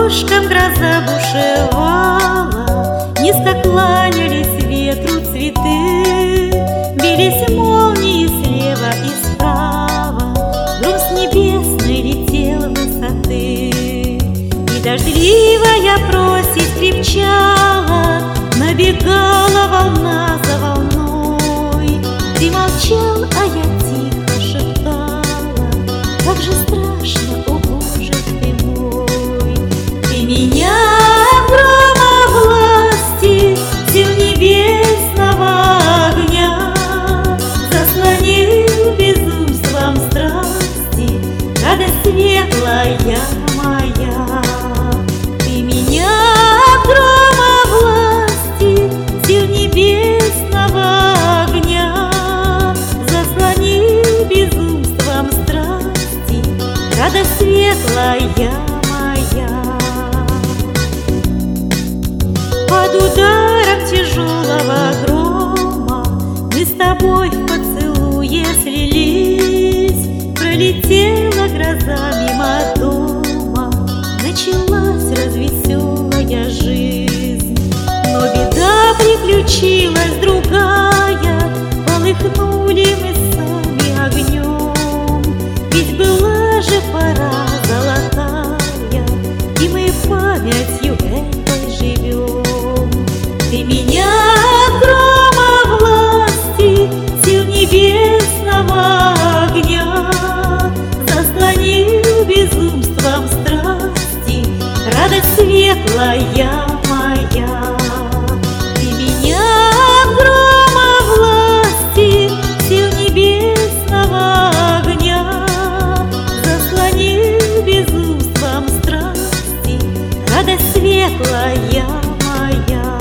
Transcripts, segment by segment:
окошком гроза бушевала, низко кланялись ветру цветы, бились молнии слева и справа, гром с небесной летел в высоты. И дождливая просить крепчала, набегала волна за волной. Ты молчал, а я тихо шептала: как же страшно, о Боже ты мой. Ты меня в громовласти сил небесного огня заслонил безумством страсти, радость светлая моя. Ты меня в громовласти сил небесного огня заслонил безумством страсти, радость светлая моя. Под ударом тяжелого грома мы с тобой в поцелуе слились. Пролетела гроза мимо дома, началась развеселая жизнь. Но беда приключилась другая, полыхнули мы сами огнем. Ведь была же пора золотая, и мы памятью этой живем. Ты меня в громовласти сил небесного огня заслонил безумством страсти, радость светлая моя. Ты меня в громовласти сил небесного огня заслонил безумством страсти, радость светлая моя.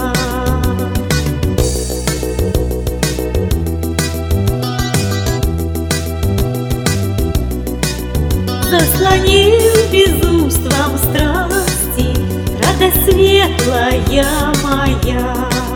Заслонил безумством страсти, радость светлая моя.